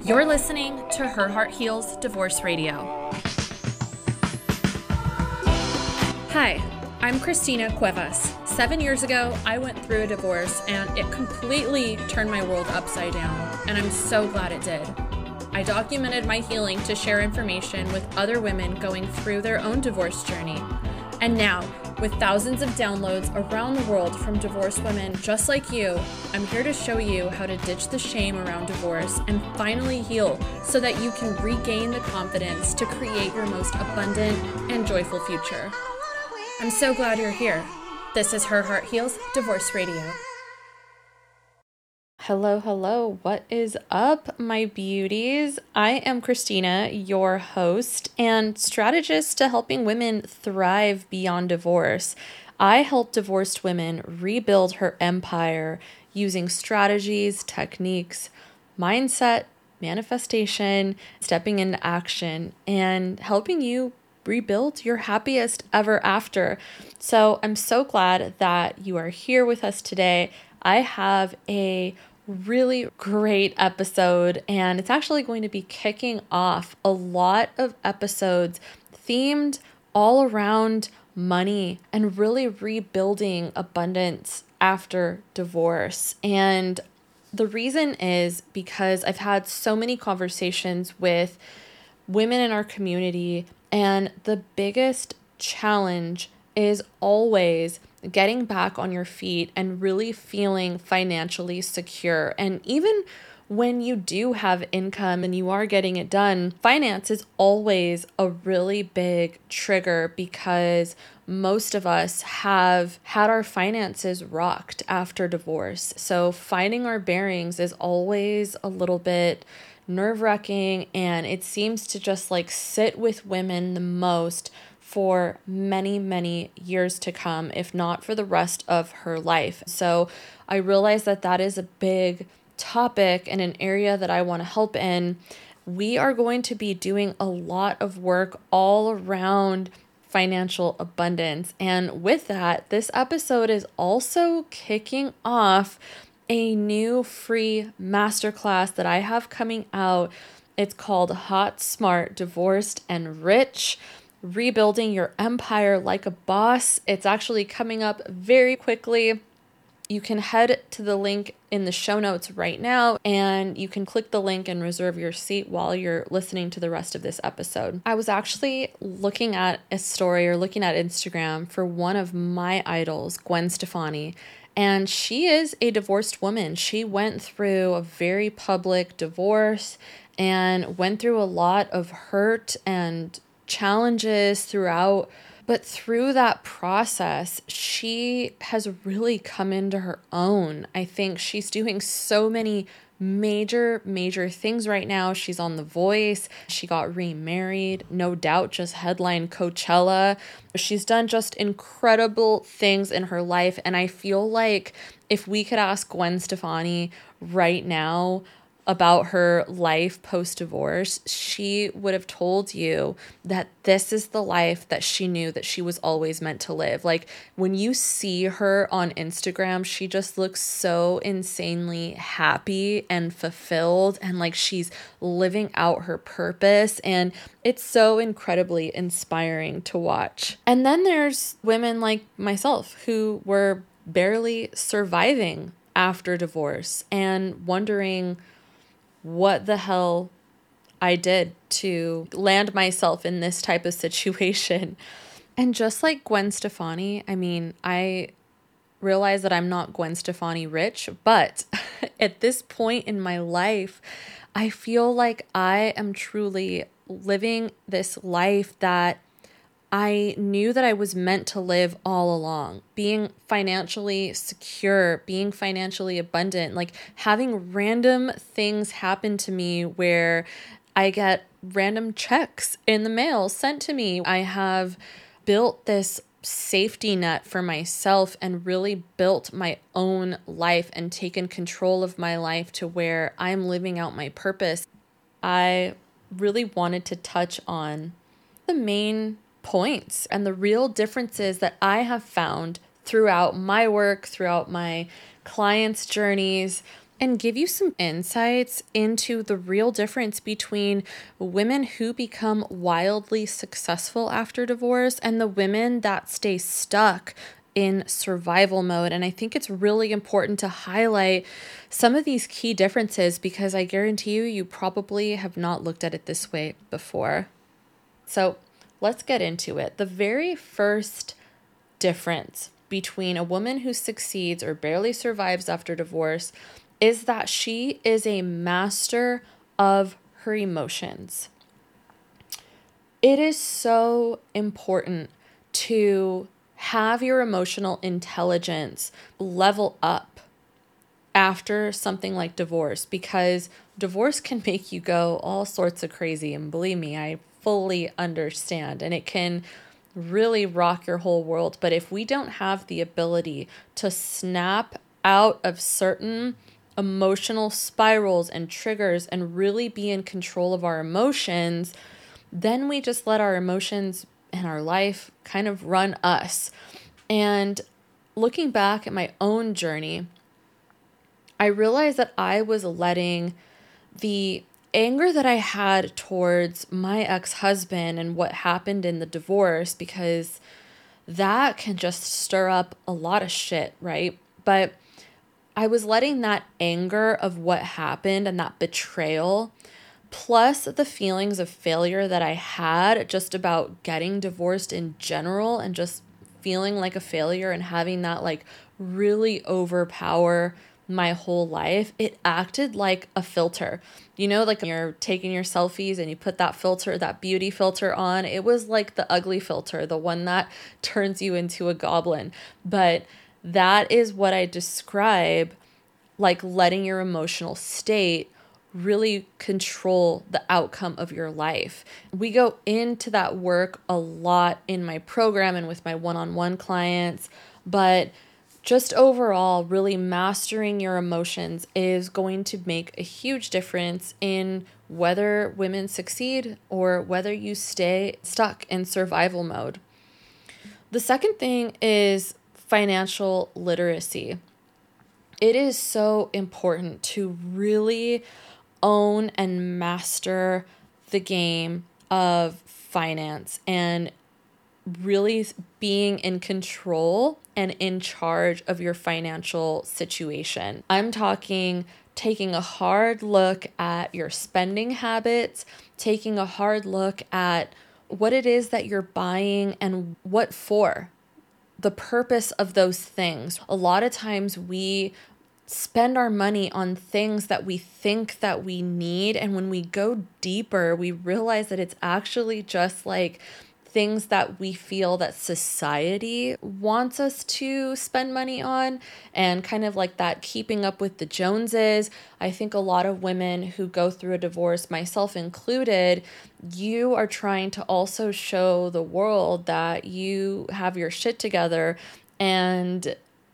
You're listening to Her Heart Heals Divorce Radio. Hi, I'm Christina Cuevas. 7 years ago, I went through a divorce and it completely turned my world upside down, and I'm so glad it did. I documented my healing to share information with other women going through their own divorce journey. And now, with thousands of downloads around the world from divorced women just like you, I'm here to show you how to ditch the shame around divorce and finally heal so that you can regain the confidence to create your most abundant and joyful future. I'm so glad you're here. This is Her Heart Heals Divorce Radio. Hello. What is up, my beauties? I am Christina, your host and strategist to helping women thrive beyond divorce. I help divorced women rebuild her empire using strategies, techniques, mindset, manifestation, stepping into action, and helping you rebuild your happiest ever after. So I'm so glad that you are here with us today. I have a really great episode, and it's actually going to be kicking off a lot of episodes themed all around money and really rebuilding abundance after divorce. And the reason is because I've had so many conversations with women in our community, and the biggest challenge is always getting back on your feet and really feeling financially secure. And even when you do have income and you are getting it done, finance is always a really big trigger because most of us have had our finances rocked after divorce. So finding our bearings is always a little bit nerve-wracking, and it seems to just sit with women the most for many years to come, if not for the rest of her life. So I realize that is a big topic and an area that I want to help in. We are going to be doing a lot of work all around financial abundance. And with that, this episode is also kicking off a new free masterclass that I have coming out. It's called Hot, Smart, Divorced, and Rich: Rebuilding Your Empire Like a Boss. It's actually coming up very quickly. You can head to the link in the show notes right now, and you can click the link and reserve your seat while you're listening to the rest of this episode. I was actually looking at a story or looking at Instagram for one of my idols, Gwen Stefani, and she is a divorced woman. She went through a very public divorce and went through a lot of hurt and challenges throughout, but through that process, she has really come into her own. I think she's doing so many major things right now. She's on The Voice. She got remarried. No Doubt just headlined Coachella. She's done just incredible things in her life. And I feel like if we could ask Gwen Stefani right now about her life post-divorce, she would have told you that this is the life that she knew that she was always meant to live. When you see her on Instagram, she just looks so insanely happy and fulfilled, and she's living out her purpose, and it's so incredibly inspiring to watch. And then there's women like myself who were barely surviving after divorce and wondering what the hell I did to land myself in this type of situation. And just like Gwen Stefani, I realize that I'm not Gwen Stefani rich, but at this point in my life, I feel like I am truly living this life that I knew that I was meant to live all along. Being financially secure, being financially abundant, having random things happen to me where I get random checks in the mail sent to me. I have built this safety net for myself and really built my own life and taken control of my life to where I'm living out my purpose. I really wanted to touch on the main points and the real differences that I have found throughout my work, throughout my clients' journeys, and give you some insights into the real difference between women who become wildly successful after divorce and the women that stay stuck in survival mode. And I think it's really important to highlight some of these key differences because I guarantee you probably have not looked at it this way before. So let's get into it. The very first difference between a woman who succeeds or barely survives after divorce is that she is a master of her emotions. It is so important to have your emotional intelligence level up after something like divorce, because divorce can make you go all sorts of crazy. And believe me, I fully understand. And it can really rock your whole world. But if we don't have the ability to snap out of certain emotional spirals and triggers and really be in control of our emotions, then we just let our emotions and our life kind of run us. And looking back at my own journey, I realized that I was letting the anger that I had towards my ex-husband and what happened in the divorce, because that can just stir up a lot of shit, right? But I was letting that anger of what happened and that betrayal, plus the feelings of failure that I had just about getting divorced in general and just feeling like a failure and having that like really overpower my whole life, it acted like a filter. You know, like you're taking your selfies and you put that filter, that beauty filter on. It was like the ugly filter, the one that turns you into a goblin. But that is what I describe, like letting your emotional state really control the outcome of your life. We go into that work a lot in my program and with my one-on-one clients, but just overall, really mastering your emotions is going to make a huge difference in whether women succeed or whether you stay stuck in survival mode. The second thing is financial literacy. It is so important to really own and master the game of finance and really being in control and in charge of your financial situation. I'm talking taking a hard look at your spending habits, taking a hard look at what it is that you're buying and what for, the purpose of those things. A lot of times we spend our money on things that we think that we need, and when we go deeper, we realize that it's actually just like things that we feel that society wants us to spend money on, and kind of like that keeping up with the Joneses. I think a lot of women who go through a divorce, myself included, you are trying to also show the world that you have your shit together, and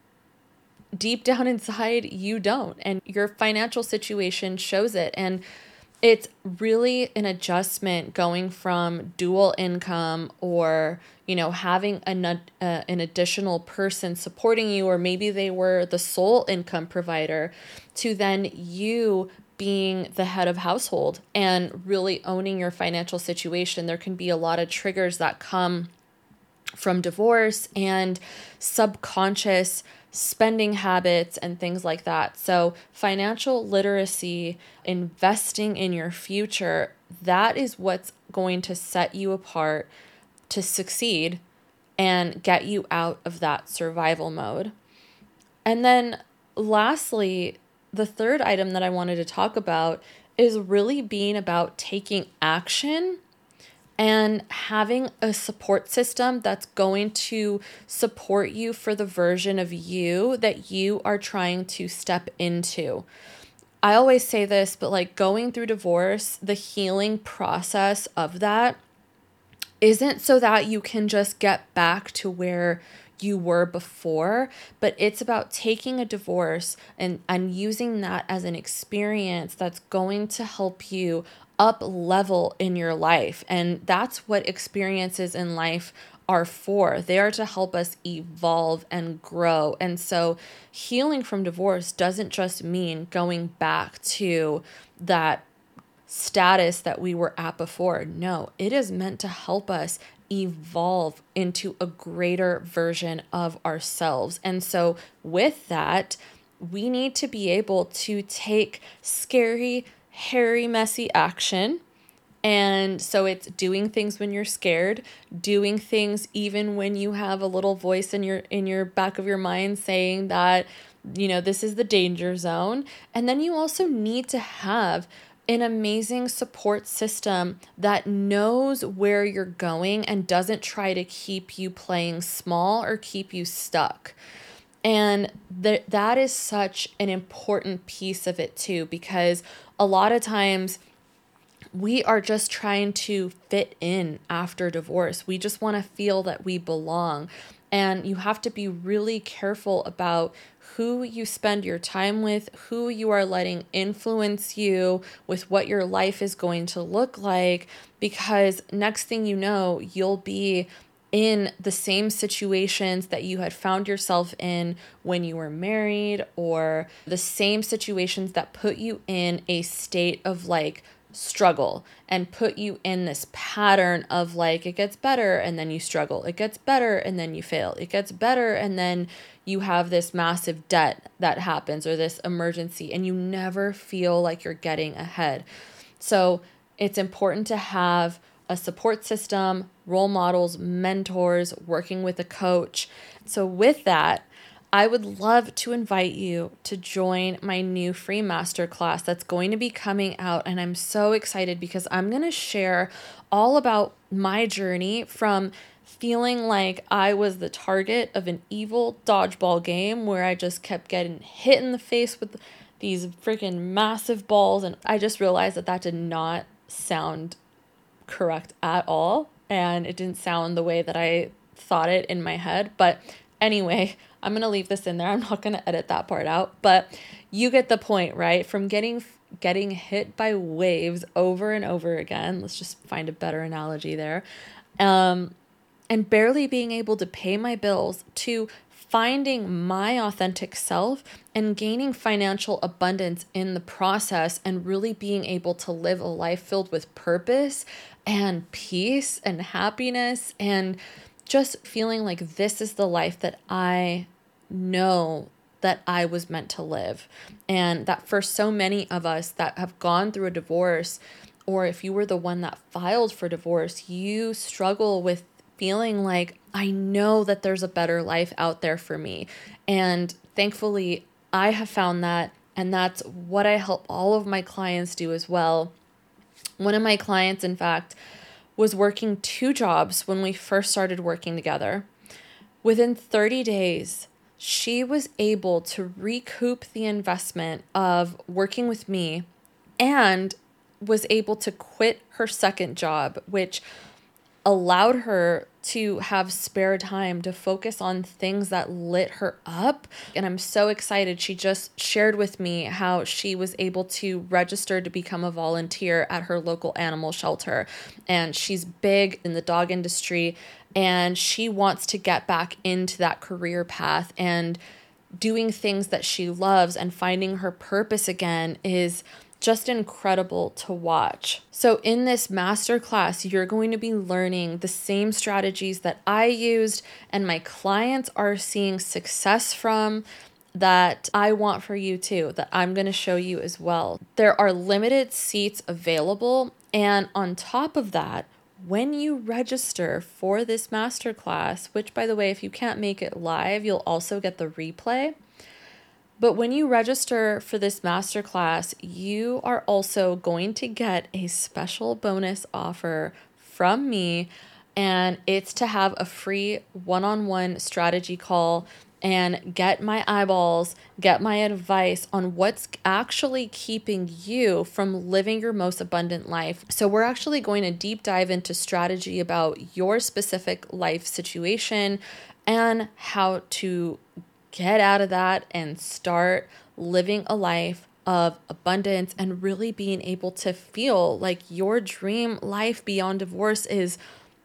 deep down inside, you don't. And your financial situation shows it. And it's really an adjustment going from dual income or, having an additional person supporting you, or maybe they were the sole income provider, to then you being the head of household and really owning your financial situation. There can be a lot of triggers that come from divorce and subconscious spending habits and things like that. So financial literacy, investing in your future, that is what's going to set you apart to succeed and get you out of that survival mode. And then lastly, the third item that I wanted to talk about is really being about taking action and having a support system that's going to support you for the version of you that you are trying to step into. I always say this, but like going through divorce, the healing process of that isn't so that you can just get back to where you were before, but it's about taking a divorce and using that as an experience that's going to help you up level in your life. And that's what experiences in life are for. They are to help us evolve and grow. And so healing from divorce doesn't just mean going back to that status that we were at before. No, it is meant to help us evolve into a greater version of ourselves. And so with that, we need to be able to take scary, hairy, messy action. And so it's doing things when you're scared, doing things even when you have a little voice in your back of your mind saying that, this is the danger zone. And then you also need to have an amazing support system that knows where you're going and doesn't try to keep you playing small or keep you stuck. And that is such an important piece of it too, because a lot of times we are just trying to fit in after divorce. We just want to feel that we belong. And you have to be really careful about who you spend your time with, who you are letting influence you with what your life is going to look like, because next thing you know, you'll be in the same situations that you had found yourself in when you were married, or the same situations that put you in a state of struggle and put you in this pattern of it gets better and then you struggle. It gets better and then you fail. It gets better and then you have this massive debt that happens or this emergency and you never feel like you're getting ahead. So it's important to have a support system, role models, mentors, working with a coach. So with that, I would love to invite you to join my new free masterclass that's going to be coming out. And I'm so excited because I'm going to share all about my journey from feeling like I was the target of an evil dodgeball game where I just kept getting hit in the face with these freaking massive balls. And I just realized that did not sound correct at all. And it didn't sound the way that I thought it in my head. But anyway, I'm going to leave this in there. I'm not going to edit that part out, but you get the point, right? From getting hit by waves over and over again. Let's just find a better analogy there. And barely being able to pay my bills to finding my authentic self and gaining financial abundance in the process and really being able to live a life filled with purpose and peace and happiness and just feeling like this is the life that I know that I was meant to live. And that for so many of us that have gone through a divorce, or if you were the one that filed for divorce, you struggle with feeling like, I know that there's a better life out there for me. And thankfully, I have found that, and that's what I help all of my clients do as well. One of my clients, in fact, was working 2 jobs when we first started working together. Within 30 days, she was able to recoup the investment of working with me and was able to quit her second job, which allowed her to have spare time to focus on things that lit her up. And I'm so excited. She just shared with me how she was able to register to become a volunteer at her local animal shelter. And she's big in the dog industry, and she wants to get back into that career path, and doing things that she loves and finding her purpose again is just incredible to watch. So in this masterclass, you're going to be learning the same strategies that I used and my clients are seeing success from, that I want for you too, that I'm going to show you as well. There are limited seats available. And on top of that, when you register for this masterclass, which by the way, if you can't make it live, you'll also get the replay. But when you register for this masterclass, you are also going to get a special bonus offer from me, and it's to have a free one-on-one strategy call and get my eyeballs, get my advice on what's actually keeping you from living your most abundant life. So we're actually going to deep dive into strategy about your specific life situation and how to get out of that and start living a life of abundance and really being able to feel like your dream life beyond divorce is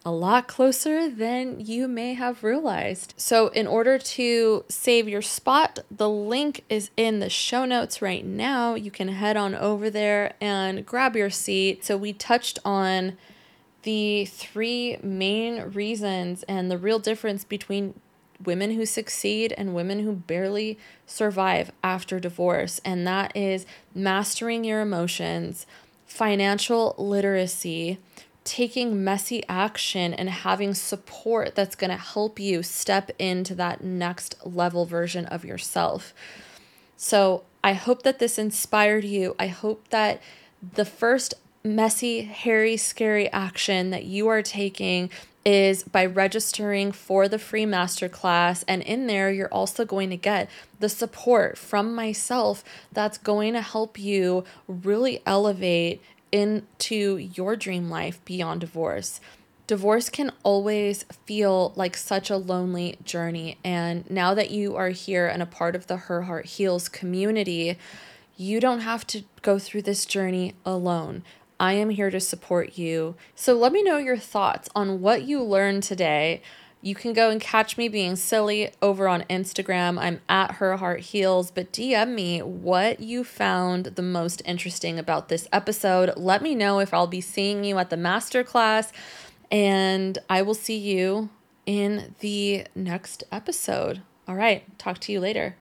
a lot closer than you may have realized. So, in order to save your spot, the link is in the show notes right now. You can head on over there and grab your seat. So, we touched on the three main reasons and the real difference between women who succeed and women who barely survive after divorce. And that is mastering your emotions, financial literacy, taking messy action, and having support that's going to help you step into that next level version of yourself. So I hope that this inspired you. I hope that the first messy, hairy, scary action that you are taking is by registering for the free masterclass. And in there, you're also going to get the support from myself that's going to help you really elevate into your dream life beyond divorce. Divorce can always feel like such a lonely journey. And now that you are here and a part of the Her Heart Heals community, you don't have to go through this journey alone. I am here to support you. So let me know your thoughts on what you learned today. You can go and catch me being silly over on Instagram. I'm at Her Heart Heals, but DM me what you found the most interesting about this episode. Let me know if I'll be seeing you at the masterclass, and I will see you in the next episode. All right, talk to you later.